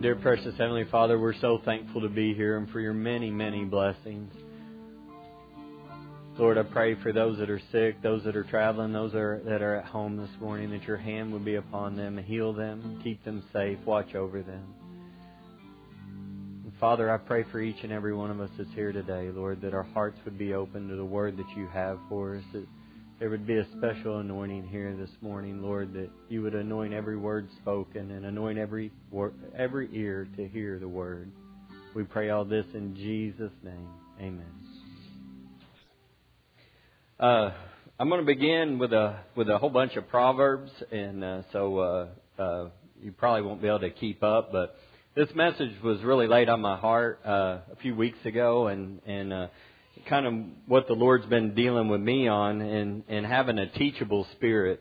Dear precious Heavenly Father, we're so thankful to be here and for your many, many blessings. Lord, I pray for those that are sick, those that are traveling, those that are at home this morning, that your hand would be upon them, heal them, keep them safe, watch over them. And Father, I pray for each and every one of us that's here today, Lord, that our hearts would be open to the word that you have for us, that there would be a special anointing here this morning, Lord, that you would anoint every word spoken and anoint every ear to hear the word. We pray all this in Jesus' name. Amen. I'm going to begin with a whole bunch of Proverbs, and so you probably won't be able to keep up, but this message was really laid on my heart a few weeks ago, and kind of what the Lord's been dealing with me on, and having a teachable spirit.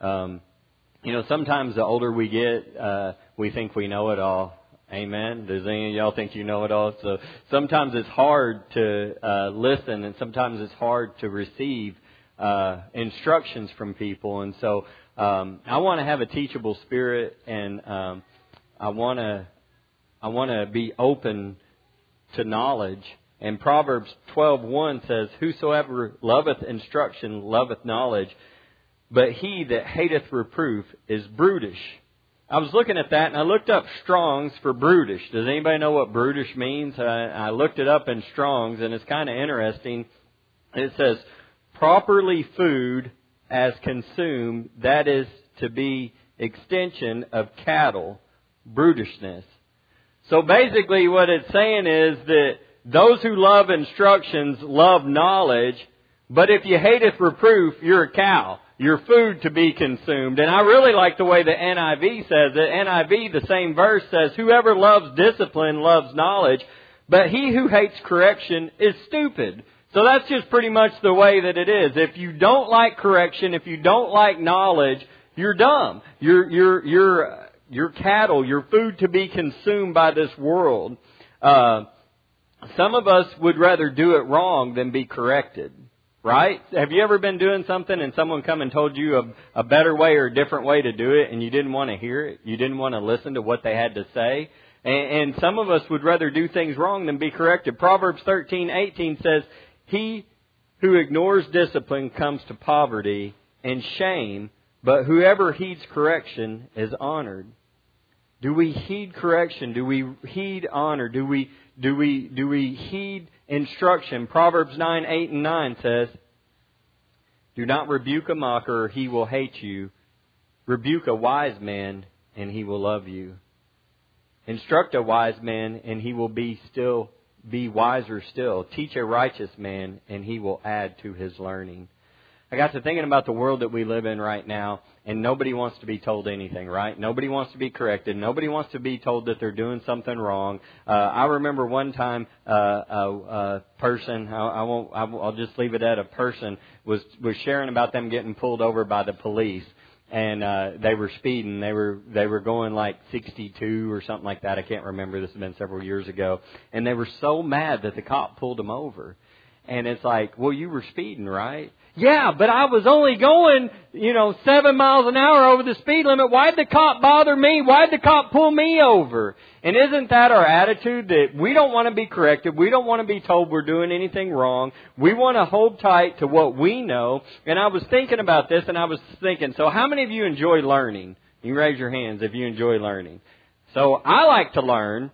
Sometimes the older we get, we think we know it all. Amen. Does any of y'all think you know it all? So sometimes it's hard to listen, and sometimes it's hard to receive instructions from people. And so I want to have a teachable spirit, and I want to be open to knowledge. And Proverbs 12:1 says, "Whosoever loveth instruction loveth knowledge, but he that hateth reproof is brutish." I was looking at that, and I looked up Strong's for brutish. Does anybody know what brutish means? I looked it up in Strong's, and it's kind of interesting. It says, properly food as consumed, that is to be extension of cattle, brutishness. So basically what it's saying is that those who love instructions love knowledge, but if you hateth reproof, you're a cow. You're food to be consumed. And I really like the way the NIV says it. NIV, the same verse, says, "Whoever loves discipline loves knowledge, but he who hates correction is stupid." So that's just pretty much the way that it is. If you don't like correction, if you don't like knowledge, you're dumb. You're cattle. You're food to be consumed by this world. Some of us would rather do it wrong than be corrected. Right? Have you ever been doing something and someone come and told you a better way or a different way to do it, and you didn't want to hear it? You didn't want to listen to what they had to say? And some of us would rather do things wrong than be corrected. Proverbs 13:18 says, "He who ignores discipline comes to poverty and shame, but whoever heeds correction is honored." Do we heed correction? Do we heed honor? Do we heed instruction? Proverbs 9:8 and 9 says, "Do not rebuke a mocker, or he will hate you. Rebuke a wise man, and he will love you. Instruct a wise man, and he will be wiser still. Teach a righteous man, and he will add to his learning." I got to thinking about the world that we live in right now, and nobody wants to be told anything, right? Nobody wants to be corrected. Nobody wants to be told that they're doing something wrong. I remember one time a person, I'll just leave it at a person, was sharing about them getting pulled over by the police, and they were speeding. They were going like 62 or something like that. I can't remember. This has been several years ago, and they were so mad that the cop pulled them over. And it's like, well, you were speeding, right? Yeah, but I was only going, 7 miles an hour over the speed limit. Why'd the cop bother me? Why'd the cop pull me over? And isn't that our attitude, that we don't want to be corrected? We don't want to be told we're doing anything wrong. We want to hold tight to what we know. And I was thinking about this, and I was thinking, so how many of you enjoy learning? You can raise your hands if you enjoy learning. So I like to learn.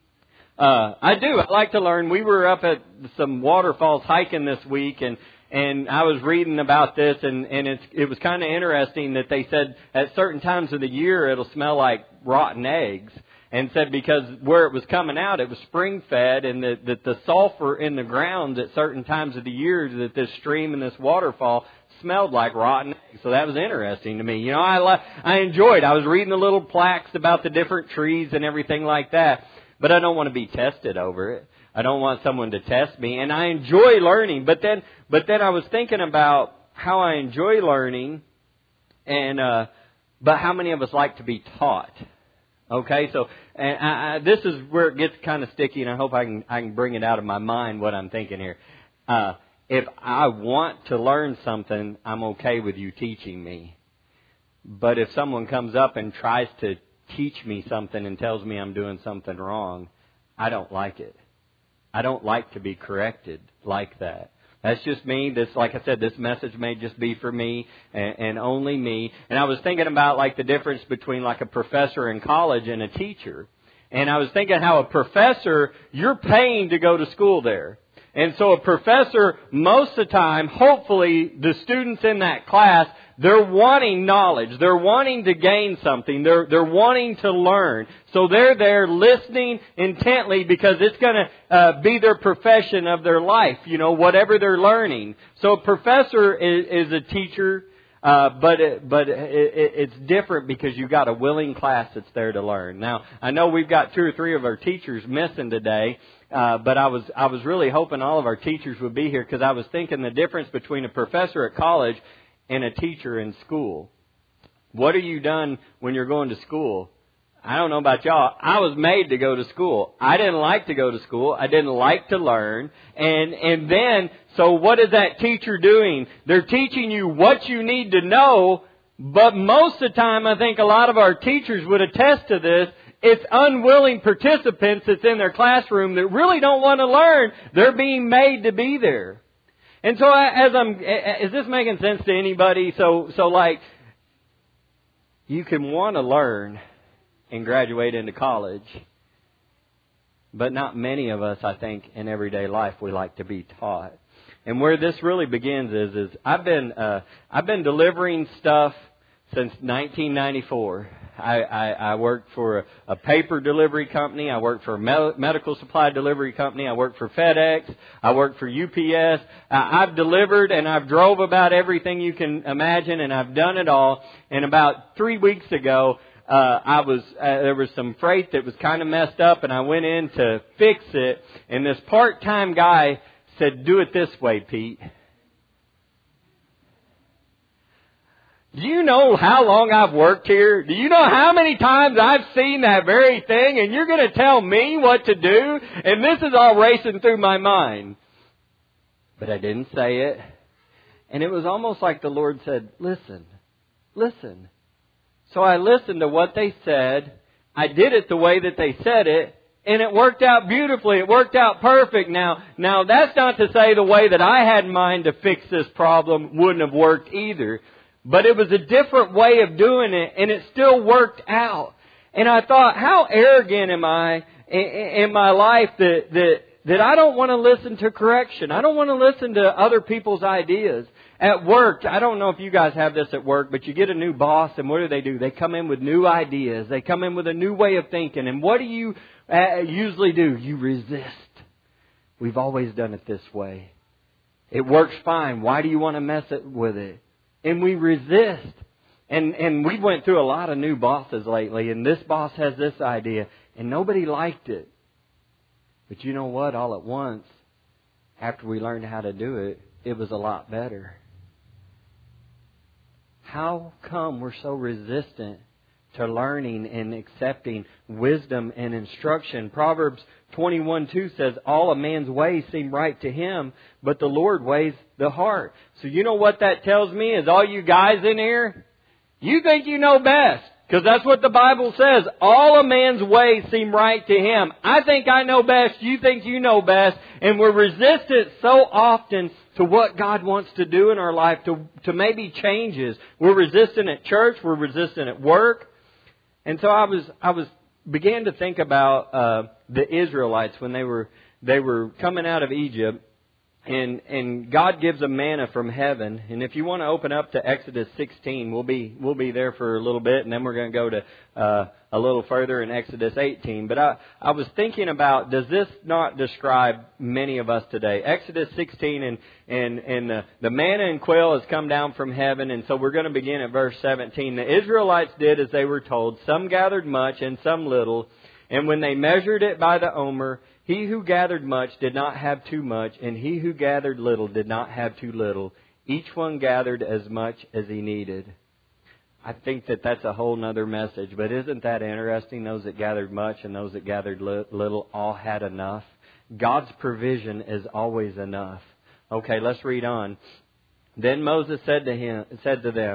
I do. I like to learn. We were up at some waterfalls hiking this week, and I was reading about this, and it was kind of interesting that they said at certain times of the year it'll smell like rotten eggs, and said because where it was coming out, it was spring fed, and that the sulfur in the ground at certain times of the year, that this stream and this waterfall smelled like rotten eggs. So that was interesting to me. I enjoyed. I was reading the little plaques about the different trees and everything like that. But I don't want to be tested over it. I don't want someone to test me. And I enjoy learning. But then I was thinking about how I enjoy learning, but how many of us like to be taught? Okay, so this is where it gets kind of sticky, and I hope I can bring it out of my mind what I'm thinking here. If I want to learn something, I'm okay with you teaching me. But if someone comes up and tries to teach me something and tells me I'm doing something wrong, I don't like it. I don't like to be corrected like that. That's just me. This, like I said, this message may just be for me and only me. And I was thinking about like the difference between like a professor in college and a teacher. And I was thinking how a professor, you're paying to go to school there. And so a professor, most of the time, hopefully the students in that class, they're wanting knowledge. They're wanting to gain something. They're wanting to learn. So they're there listening intently because it's going to be their profession of their life, whatever they're learning. So a professor is a teacher, but it's different because you've got a willing class that's there to learn. Now, I know we've got 2 or 3 of our teachers missing today. But I was really hoping all of our teachers would be here because I was thinking the difference between a professor at college and a teacher in school. What are you done when you're going to school? I don't know about y'all. I was made to go to school. I didn't like to go to school. I didn't like to learn. And then, so what is that teacher doing? They're teaching you what you need to know. But most of the time, I think a lot of our teachers would attest to this. It's unwilling participants that's in their classroom that really don't want to learn. They're being made to be there. And so is this making sense to anybody? So like, you can want to learn and graduate into college, but not many of us, I think, in everyday life, we like to be taught. And where this really begins is I've been delivering stuff since 1994. I worked for a paper delivery company. I worked for a medical supply delivery company. I worked for FedEx. I worked for UPS. I've delivered and I've drove about everything you can imagine, and I've done it all. And about 3 weeks ago, there was some freight that was kind of messed up, and I went in to fix it. And this part-time guy said, "Do it this way, Pete." Do you know how long I've worked here? Do you know how many times I've seen that very thing? And you're going to tell me what to do? And this is all racing through my mind. But I didn't say it. And it was almost like the Lord said, listen. So I listened to what they said. I did it the way that they said it. And it worked out beautifully. It worked out perfect. Now that's not to say the way that I had in mind to fix this problem wouldn't have worked either. But it was a different way of doing it, and it still worked out. And I thought, how arrogant am I in my life that I don't want to listen to correction. I don't want to listen to other people's ideas. At work, I don't know if you guys have this at work, but you get a new boss, and what do? They come in with new ideas. They come in with a new way of thinking. And what do you usually do? You resist. We've always done it this way. It works fine. Why do you want to mess with it? And we resist. And we went through a lot of new bosses lately, and this boss has this idea, and nobody liked it. But you know what? All at once, after we learned how to do it, it was a lot better. How come we're so resistant to learning and accepting wisdom and instruction? Proverbs 21:2 says, all a man's ways seem right to him, but the Lord weighs the heart. So you know what that tells me is all you guys in here, you think you know best. Because that's what the Bible says. All a man's ways seem right to him. I think I know best. You think you know best. And we're resistant so often to what God wants to do in our life, to maybe changes. We're resistant at church. We're resistant at work. And so I began to think about the Israelites when they were coming out of Egypt. And God gives a manna from heaven. And if you want to open up to Exodus 16, we'll be there for a little bit, and then we're going to go to a little further in Exodus 18. But I was thinking about, does this not describe many of us today? Exodus 16 and the manna and quail has come down from heaven, and so we're going to begin at verse 17. The Israelites did as they were told. Some gathered much and some little. And when they measured it by the omer, he who gathered much did not have too much, and he who gathered little did not have too little. Each one gathered as much as he needed. I think that's a whole nother message, but isn't that interesting? Those that gathered much and those that gathered little all had enough. God's provision is always enough. Okay, let's read on. Then Moses said to them,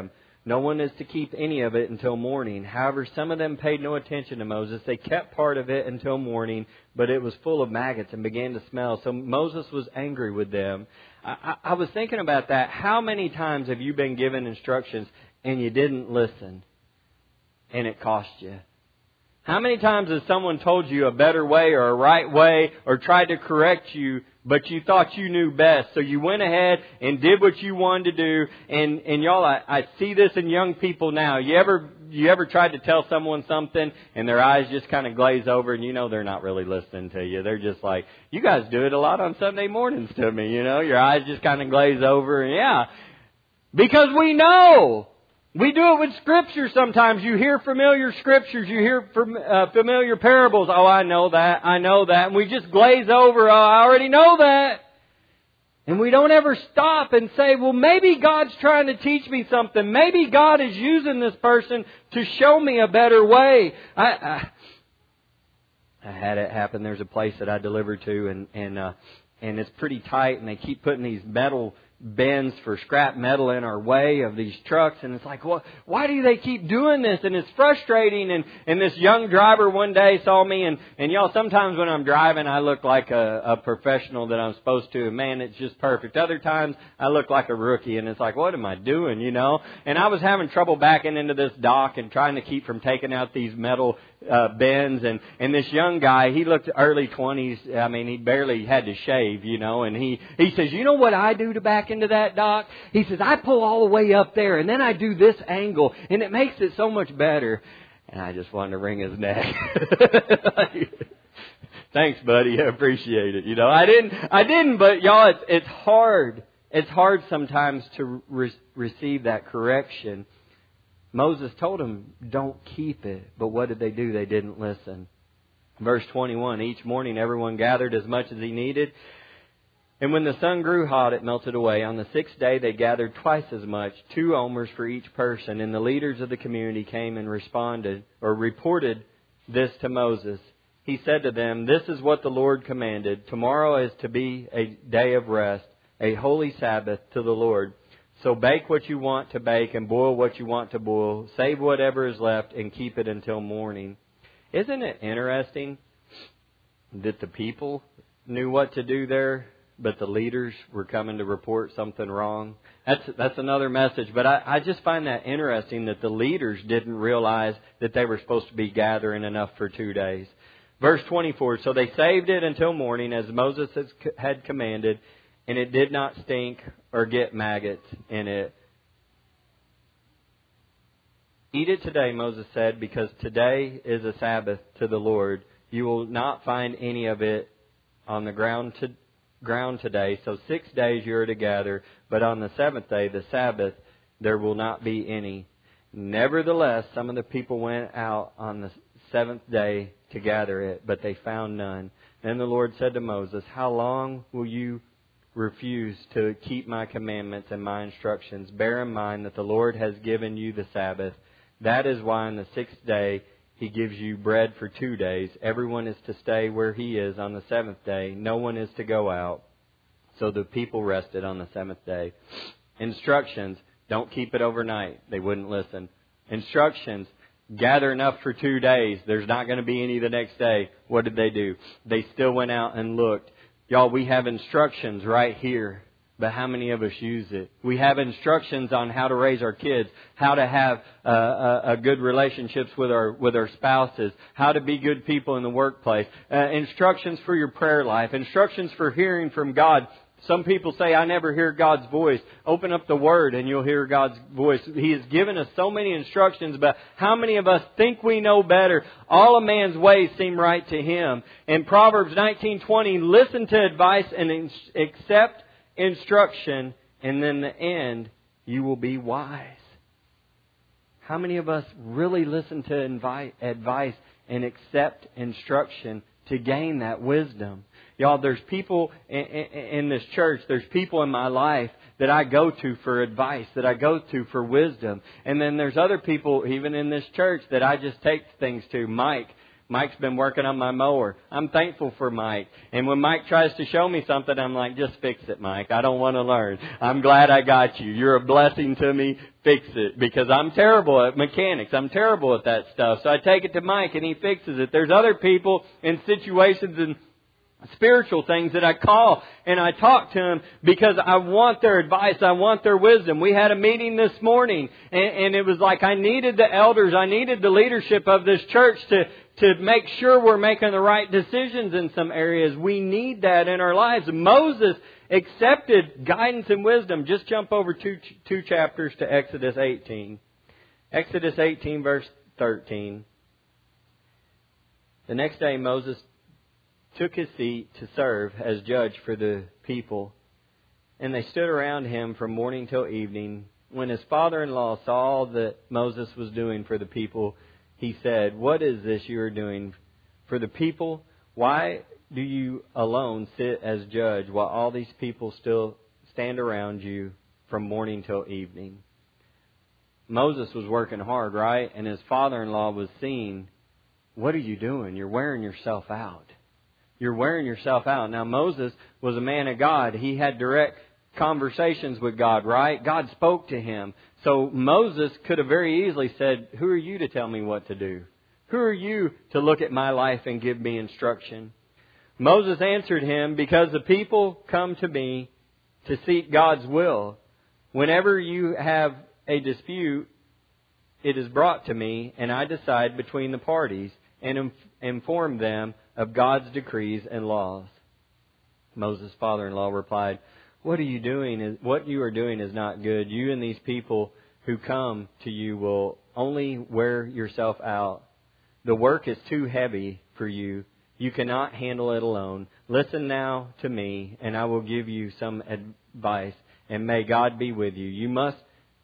No one is to keep any of it until morning. However, some of them paid no attention to Moses. They kept part of it until morning, but it was full of maggots and began to smell. So Moses was angry with them. I was thinking about that. How many times have you been given instructions and you didn't listen and it cost you? How many times has someone told you a better way or a right way or tried to correct you, but you thought you knew best? So you went ahead and did what you wanted to do. And y'all, I see this in young people now. You ever tried to tell someone something and their eyes just kind of glaze over and you know they're not really listening to you? They're just like, you guys do it a lot on Sunday mornings to me, you know? Your eyes just kind of glaze over. And yeah, because we know. We do it with Scripture sometimes. You hear familiar Scriptures. You hear familiar parables. Oh, I know that. I know that. And we just glaze over. Oh, I already know that. And we don't ever stop and say, well, maybe God's trying to teach me something. Maybe God is using this person to show me a better way. I had it happen. There's a place that I delivered to, and it's pretty tight, and they keep putting these metal bins for scrap metal in our way of these trucks, and it's like, well, why do they keep doing this? And it's frustrating. And this young driver one day saw me, and y'all, sometimes when I'm driving I look like a professional that I'm supposed to, and man, it's just perfect. Other times I look like a rookie, and it's like, what am I doing, you know? And I was having trouble backing into this dock and trying to keep from taking out these metal bins, and this young guy, he looked early 20s. I mean, he barely had to shave, you know, and he says, you know what I do to back into that dock? He says, I pull all the way up there and then I do this angle and it makes it so much better. And I just wanted to wring his neck. Thanks, buddy. I appreciate it. You know, I didn't, but y'all, it's hard. It's hard sometimes to receive that correction. Moses told them, don't keep it. But what did they do? They didn't listen. Verse 21, each morning everyone gathered as much as he needed. And when the sun grew hot, it melted away. On the sixth day, they gathered twice as much, 2 omers for each person. And the leaders of the community came and reported this to Moses. He said to them, this is what the Lord commanded. Tomorrow is to be a day of rest, a holy Sabbath to the Lord. So bake what you want to bake and boil what you want to boil. Save whatever is left and keep it until morning. Isn't it interesting that the people knew what to do there, but the leaders were coming to report something wrong? That's another message. But I just find that interesting that the leaders didn't realize that they were supposed to be gathering enough for 2 days. Verse 24, so they saved it until morning as Moses had commanded, and it did not stink or get maggots in it. Eat it today, Moses said, because today is a Sabbath to the Lord. You will not find any of it on the ground today. So 6 days you are to gather, but on the 7th day, the Sabbath, there will not be any. Nevertheless, some of the people went out on the 7th day to gather it, but they found none. Then the Lord said to Moses, how long will you refuse to keep my commandments and my instructions? Bear in mind that the Lord has given you the Sabbath. That is why on the 6th day He gives you bread for 2 days. Everyone is to stay where he is on the 7th day. No one is to go out. So the people rested on the 7th day. Instructions, don't keep it overnight. They wouldn't listen. Instructions, gather enough for 2 days. There's not going to be any the next day. What did they do? They still went out and looked. Y'all, we have instructions right here, but how many of us use it? We have instructions on how to raise our kids, how to have a good relationships with our spouses, how to be good people in the workplace, instructions for your prayer life, instructions for hearing from God. Some people say, I never hear God's voice. Open up the Word and you'll hear God's voice. He has given us so many instructions, but how many of us think we know better? All a man's ways seem right to him. In Proverbs 19:20, listen to advice and accept instruction, and in the end, you will be wise. How many of us really listen to advice and accept instruction to gain that wisdom? Y'all, there's people in this church, there's people in my life that I go to for advice, that I go to for wisdom. And then there's other people, even in this church, that I just take things to. Mike, Mike's been working on my mower. I'm thankful for Mike. And when Mike tries to show me something, I'm like, just fix it, Mike. I don't want to learn. I'm glad I got you. You're a blessing to me. Fix it. Because I'm terrible at mechanics. I'm terrible at that stuff. So I take it to Mike and he fixes it. There's other people in situations and spiritual things that I call and I talk to them because I want their advice. I want their wisdom. We had a meeting this morning and it was like I needed the elders. I needed the leadership of this church to make sure we're making the right decisions in some areas. We need that in our lives. Moses accepted guidance and wisdom. Just jump over two chapters to Exodus 18. Exodus 18 verse 13. The next day Moses took his seat to serve as judge for the people. And they stood around him from morning till evening. When his father-in-law saw all that Moses was doing for the people, he said, "What is this you are doing for the people? Why do you alone sit as judge while all these people still stand around you from morning till evening?" Moses was working hard, right? And his father-in-law was seeing, "What are you doing? You're wearing yourself out. You're wearing yourself out." Now, Moses was a man of God. He had direct conversations with God, right? God spoke to him. So Moses could have very easily said, "Who are you to tell me what to do? Who are you to look at my life and give me instruction?" Moses answered him, "Because the people come to me to seek God's will. Whenever you have a dispute, it is brought to me, and I decide between the parties and inform them of God's decrees and laws." Moses' father-in-law replied, What you are doing is not good. You and these people who come to you will only wear yourself out. The work is too heavy for you. You cannot handle it alone. Listen now to me, and I will give you some advice, and may God be with you. You must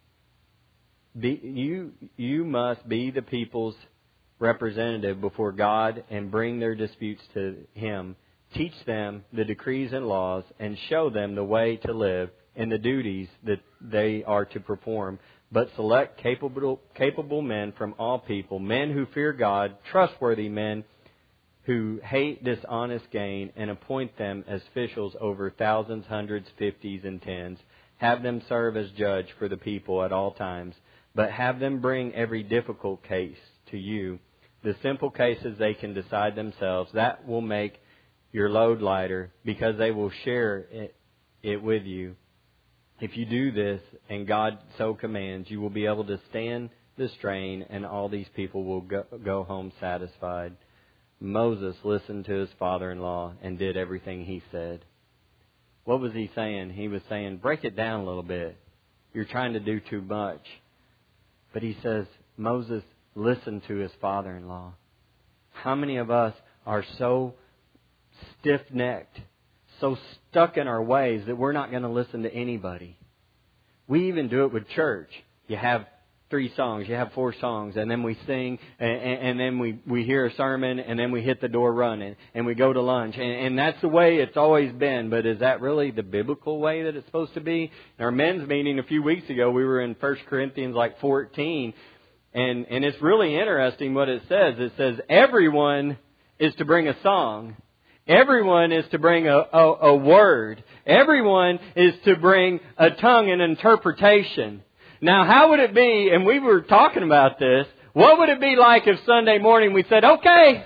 be the people's representative before God and bring their disputes to Him. Teach them the decrees and laws and show them the way to live and the duties that they are to perform. But select capable men from all people, men who fear God, trustworthy men who hate dishonest gain, and appoint them as officials over thousands, hundreds, fifties, and tens. Have them serve as judge for the people at all times, but have them bring every difficult case to you. The simple cases they can decide themselves. That will make your load lighter, because they will share it with you. If you do this, and God so commands, you will be able to stand the strain, and all these people will go home satisfied. Moses listened to his father-in-law and did everything he said. What was he saying? He was saying, break it down a little bit. You're trying to do too much. But he says, Moses listened to his father-in-law. How many of us are so stiff-necked, so stuck in our ways that we're not going to listen to anybody? We even do it with church. You have 3 songs, you have 4 songs, and then we sing, and then we hear a sermon, and then we hit the door running, and we go to lunch. And that's the way it's always been, but is that really the biblical way that it's supposed to be? In our men's meeting a few weeks ago, we were in 1 Corinthians 14, and it's really interesting what it says. It says everyone is to bring a song. Everyone is to bring a word. Everyone is to bring a tongue and interpretation. Now, how would it be, and we were talking about this, what would it be like if Sunday morning we said, okay,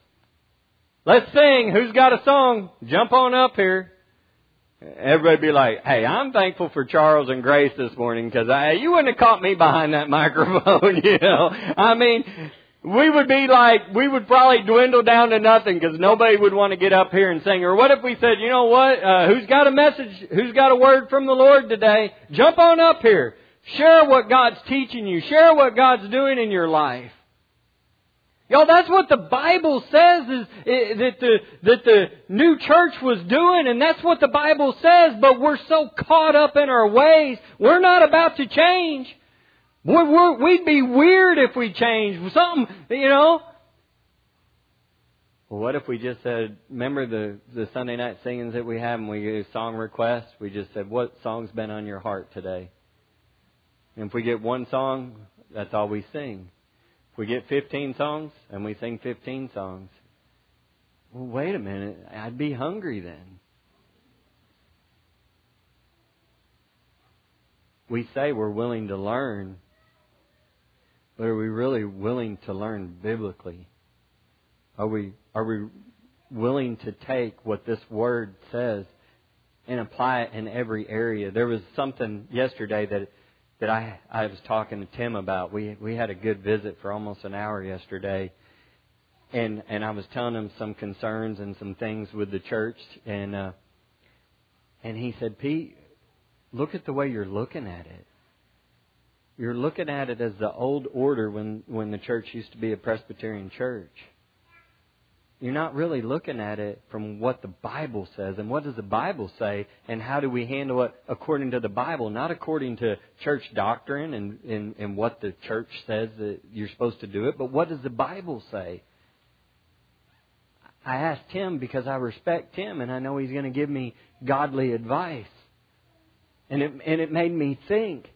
let's sing. Who's got a song? Jump on up here. Everybody would be like, hey, I'm thankful for Charles and Grace this morning because you wouldn't have caught me behind that microphone, you know. I mean, we would probably dwindle down to nothing because nobody would want to get up here and sing. Or what if we said, you know what, who's got a message, who's got a word from the Lord today? Jump on up here. Share what God's teaching you. Share what God's doing in your life. Y'all, that's what the Bible says is that the new church was doing, and that's what the Bible says, but we're so caught up in our ways, we're not about to change. We'd be weird if we changed something, you know. Well, what if we just said, remember the Sunday night singings that we have and we gave song requests? We just said, what song's been on your heart today? And if we get one song, that's all we sing. We get 15 songs and we sing 15 songs. Well, wait a minute. I'd be hungry then. We say we're willing to learn, but are we really willing to learn biblically? Are we willing to take what this Word says and apply it in every area? There was something yesterday that I was talking to Tim about. We had a good visit for almost an hour yesterday, and I was telling him some concerns and some things with the church, and he said, Pete, look at the way you're looking at it. You're looking at it as the old order when the church used to be a Presbyterian church. You're not really looking at it from what the Bible says. And what does the Bible say? And how do we handle it according to the Bible? Not according to church doctrine and what the church says that you're supposed to do it. But what does the Bible say? I asked Tim because I respect Tim and I know he's going to give me godly advice. And it made me think.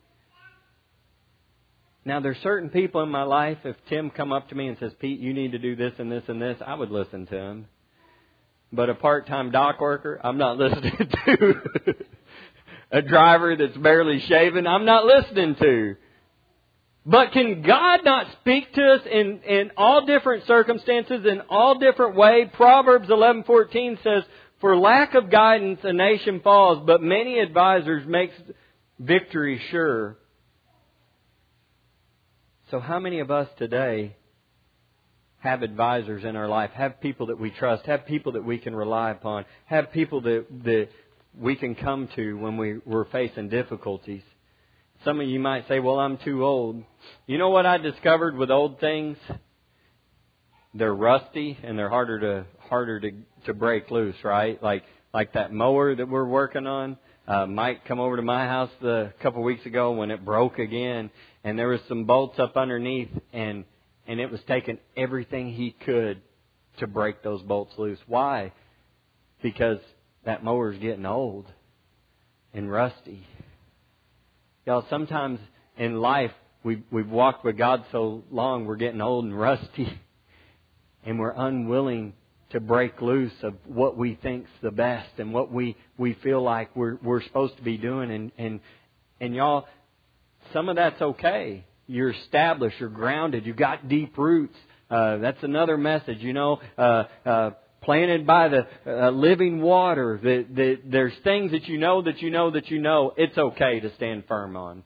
Now, there's certain people in my life, if Tim come up to me and says, Pete, you need to do this and this and this, I would listen to him. But a part-time dock worker, I'm not listening to. A driver that's barely shaven, I'm not listening to. But can God not speak to us in all different circumstances, in all different ways? Proverbs 11:14 says, for lack of guidance, a nation falls, but many advisors makes victory sure. So how many of us today have advisors in our life, have people that we trust, have people that we can rely upon, have people that we can come to when we're facing difficulties? Some of you might say, well, I'm too old. You know what I discovered with old things? They're rusty and they're harder to break loose, right? Like that mower that we're working on. Mike come over to my house a couple of weeks ago when it broke again, and there was some bolts up underneath, and it was taking everything he could to break those bolts loose. Why? Because that mower's getting old and rusty. Y'all, sometimes in life we've walked with God so long we're getting old and rusty, and we're unwilling to break loose of what we think's the best and what we feel like we're supposed to be doing. And y'all, some of that's okay. You're established, you're grounded, you've got deep roots. That's another message, planted by the living water. There's things that you know. It's okay to stand firm on.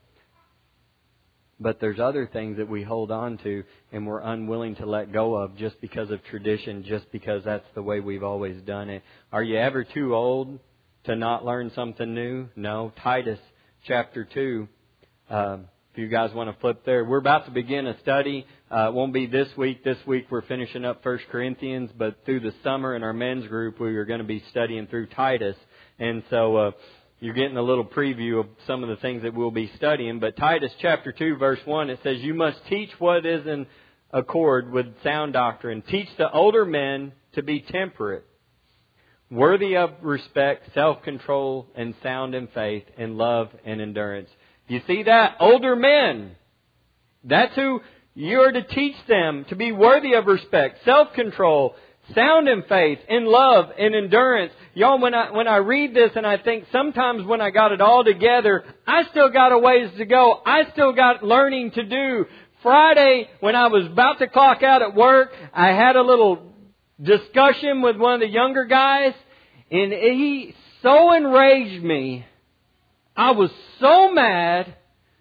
But there's other things that we hold on to and we're unwilling to let go of just because of tradition, just because that's the way we've always done it. Are you ever too old to not learn something new? No. Titus chapter 2. If you guys want to flip there. We're about to begin a study. It won't be this week. This week we're finishing up 1 Corinthians. But through the summer in our men's group, we are going to be studying through Titus. And so you're getting a little preview of some of the things that we'll be studying. But Titus chapter 2 verse 1, it says, you must teach what is in accord with sound doctrine. Teach the older men to be temperate, worthy of respect, self-control, and sound in faith, in love and endurance. You see that? Older men. That's who you're to teach them to be worthy of respect, self-control, sound in faith, in love, and endurance. Y'all, when I read this and I think sometimes when I got it all together, I still got a ways to go. I still got learning to do. Friday, when I was about to clock out at work, I had a little discussion with one of the younger guys, and he so enraged me. I was so mad,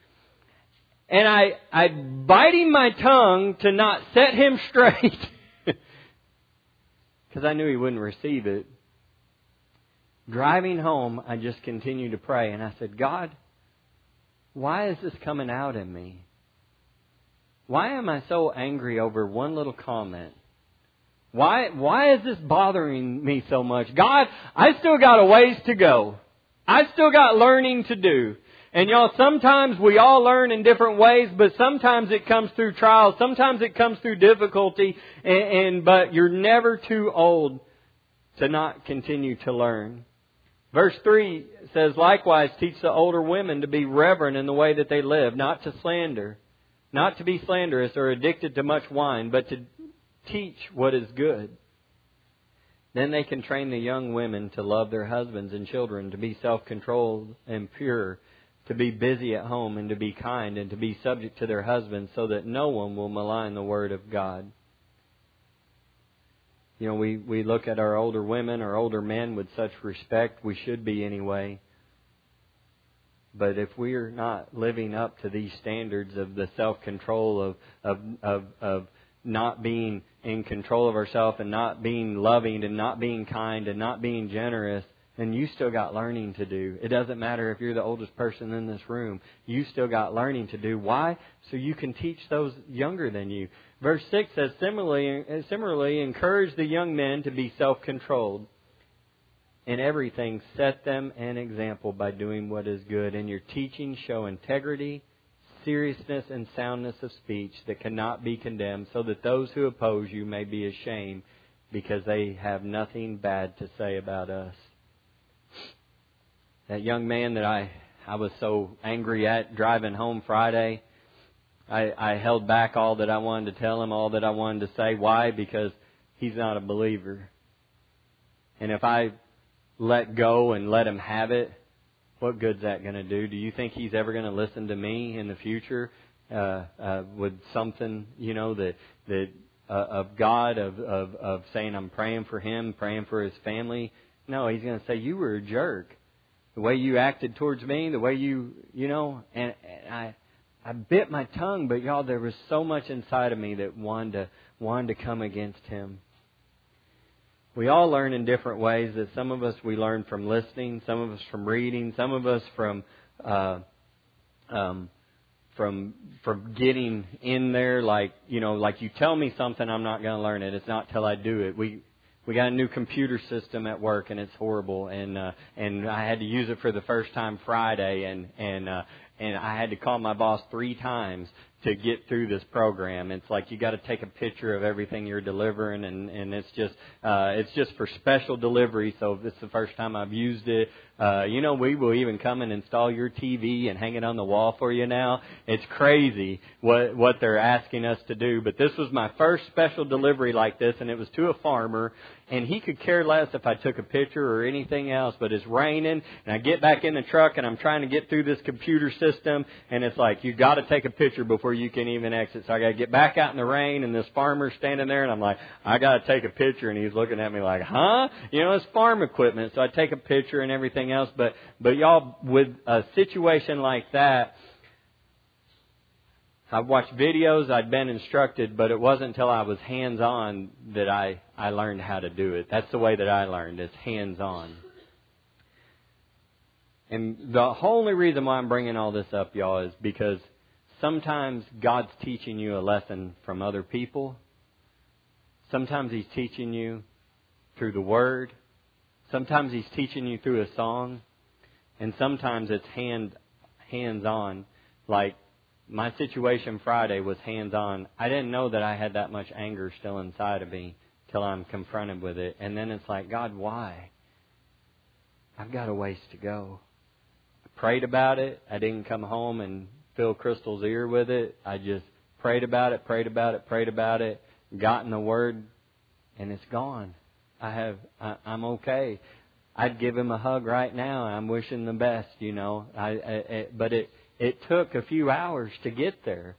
and I biting my tongue to not set him straight. Because I knew he wouldn't receive it. Driving home, I just continued to pray. And I said, God, why is this coming out in me? Why am I so angry over one little comment? Why is this bothering me so much? God, I still got a ways to go. I still got learning to do. And y'all, sometimes we all learn in different ways, but sometimes it comes through trials. Sometimes it comes through difficulty. But you're never too old to not continue to learn. Verse 3 says, likewise, teach the older women to be reverent in the way that they live, not to slander, not to be slanderous or addicted to much wine, but to teach what is good. Then they can train the young women to love their husbands and children, to be self-controlled and pure, to be busy at home and to be kind and to be subject to their husbands, so that no one will malign the word of God. You know, we look at our older women or older men with such respect. We should be anyway. But if we are not living up to these standards of the self-control of not being in control of ourselves and not being loving and not being kind and not being generous, then you still got learning to do. It doesn't matter if you're the oldest person in this room. You still got learning to do. Why? So you can teach those younger than you. Verse 6 says, similarly, encourage the young men to be self-controlled. In everything, set them an example by doing what is good. In your teaching, show integrity, seriousness, and soundness of speech that cannot be condemned, so that those who oppose you may be ashamed, because they have nothing bad to say about us. That young man that I was so angry at driving home Friday, I held back all that I wanted to tell him, all that I wanted to say. Why? Because he's not a believer. And if I let go and let him have it, what good's that going to do? Do you think he's ever going to listen to me in the future with something, you know, that of God, of saying I'm praying for him, praying for his family? No, he's going to say, you were a jerk. The way you acted towards me, the way you know, and I bit my tongue, but y'all, there was so much inside of me that wanted to come against him. We all learn in different ways. That some of us we learn from listening, some of us from reading, some of us from getting in there. Like, you know, like you tell me something, I'm not going to learn it. It's not till I do it. We got a new computer system at work, and it's horrible. And I had to use it for the first time Friday, and I had to call my boss 3 times to get through this program. It's like you got to take a picture of everything you're delivering, and it's just for special delivery. So this is the first time I've used it. We will even come and install your TV and hang it on the wall for you now. It's crazy what they're asking us to do. But this was my first special delivery like this, and it was to a farmer. And he could care less if I took a picture or anything else, but it's raining, and I get back in the truck, and I'm trying to get through this computer system, and it's like, you got to take a picture before you can even exit. So I got to get back out in the rain, and this farmer's standing there, and I'm like, I got to take a picture, and he's looking at me like, huh? You know, it's farm equipment, so I take a picture and everything else. But y'all, with a situation like that, I've watched videos, I'd been instructed, but it wasn't until I was hands-on that I learned how to do it. That's the way that I learned, is hands-on. And the only reason why I'm bringing all this up, y'all, is because sometimes God's teaching you a lesson from other people. Sometimes He's teaching you through the Word. Sometimes He's teaching you through a song. And sometimes it's hands-on, like my situation Friday was hands-on. I didn't know that I had that much anger still inside of me till I'm confronted with it. And then it's like, God, why? I've got a ways to go. I prayed about it. I didn't come home and fill Crystal's ear with it. I just prayed about it, got in the Word, and it's gone. I'm okay. I'd give him a hug right now. I'm wishing the best, you know. But it took a few hours to get there.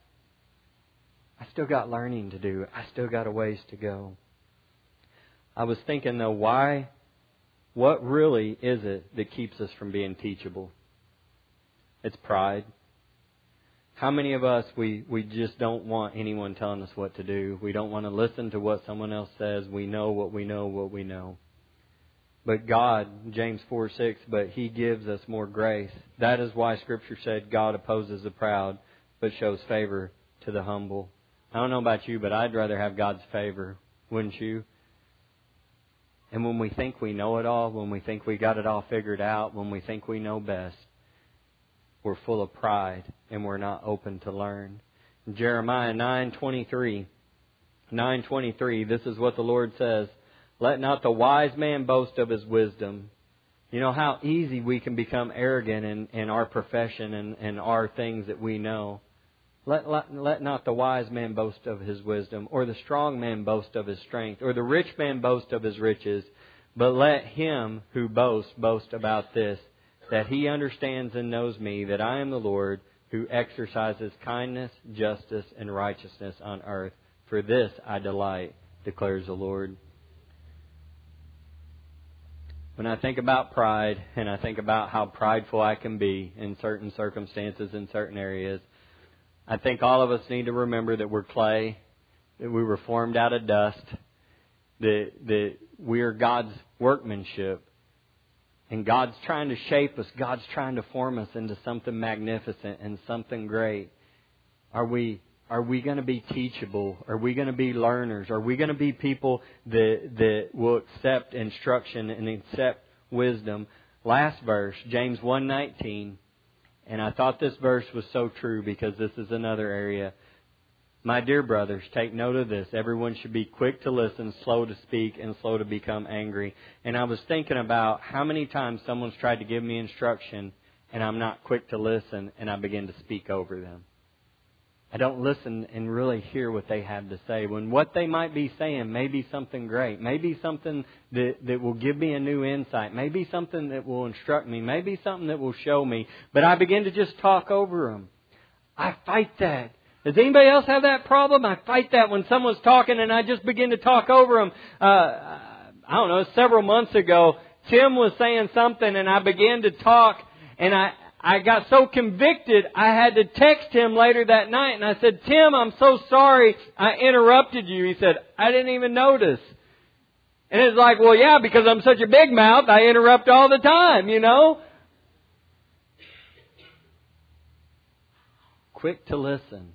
I still got learning to do. I still got a ways to go. I was thinking, though, what really is it that keeps us from being teachable? It's pride. How many of us, we just don't want anyone telling us what to do. We don't want to listen to what someone else says. We know what we know. But God, James 4:6, but He gives us more grace. That is why Scripture said God opposes the proud, but shows favor to the humble. I don't know about you, but I'd rather have God's favor, wouldn't you? And when we think we know it all, when we think we got it all figured out, when we think we know best, we're full of pride and we're not open to learn. In Jeremiah 9:23, this is what the Lord says. Let not the wise man boast of his wisdom. You know how easy we can become arrogant in our profession and our things that we know. Let not the wise man boast of his wisdom, or the strong man boast of his strength, or the rich man boast of his riches. But let him who boasts boast about this, that he understands and knows me, that I am the Lord, who exercises kindness, justice, and righteousness on earth. For this I delight, declares the Lord. When I think about pride, and I think about how prideful I can be in certain circumstances, in certain areas, I think all of us need to remember that we're clay, that we were formed out of dust, that we are God's workmanship, and God's trying to shape us. God's trying to form us into something magnificent and something great. Are we going to be teachable? Are we going to be learners? Are we going to be people that will accept instruction and accept wisdom? Last verse, James 1:19. And I thought this verse was so true because this is another area. My dear brothers, take note of this. Everyone should be quick to listen, slow to speak, and slow to become angry. And I was thinking about how many times someone's tried to give me instruction and I'm not quick to listen and I begin to speak over them. I don't listen and really hear what they have to say. When what they might be saying may be something great, maybe something that will give me a new insight, maybe something that will instruct me, maybe something that will show me, but I begin to just talk over them. I fight that. Does anybody else have that problem? I fight that when someone's talking and I just begin to talk over them. I don't know, several months ago, Tim was saying something and I began to talk and I got so convicted, I had to text him later that night. And I said, Tim, I'm so sorry I interrupted you. He said, I didn't even notice. And it's like, well, yeah, because I'm such a big mouth, I interrupt all the time, you know. Quick to listen.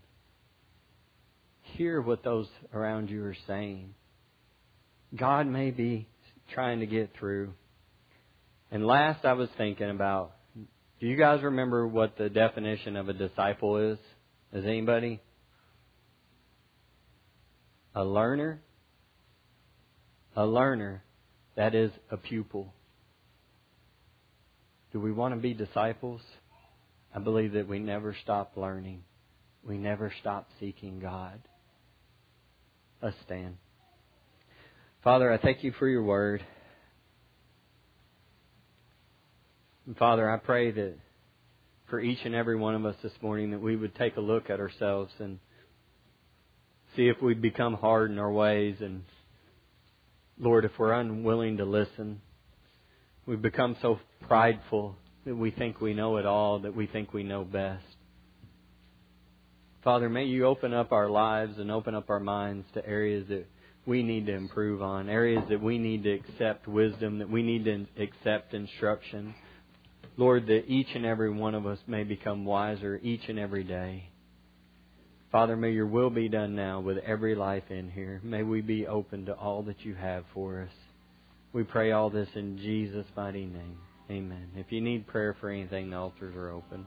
Hear what those around you are saying. God may be trying to get through. And last, I was thinking about, do you guys remember what the definition of a disciple is? Does anybody? A learner. A learner, that is a pupil. Do we want to be disciples? I believe that we never stop learning. We never stop seeking God. Let's stand. Father, I thank you for your word. And Father, I pray that for each and every one of us this morning that we would take a look at ourselves and see if we've become hard in our ways. And Lord, if we're unwilling to listen, we've become so prideful that we think we know it all, that we think we know best. Father, may you open up our lives and open up our minds to areas that we need to improve on, areas that we need to accept wisdom, that we need to accept instruction. Lord, that each and every one of us may become wiser each and every day. Father, may your will be done now with every life in here. May we be open to all that you have for us. We pray all this in Jesus' mighty name. Amen. If you need prayer for anything, the altars are open.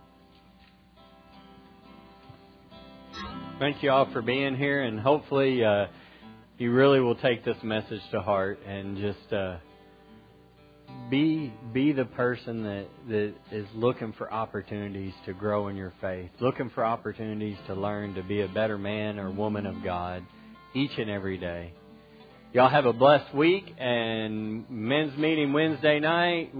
Thank you all for being here, and hopefully you really will take this message to heart and just be the person that is looking for opportunities to grow in your faith, looking for opportunities to learn to be a better man or woman of God each and every day. Y'all have a blessed week, and men's meeting Wednesday night.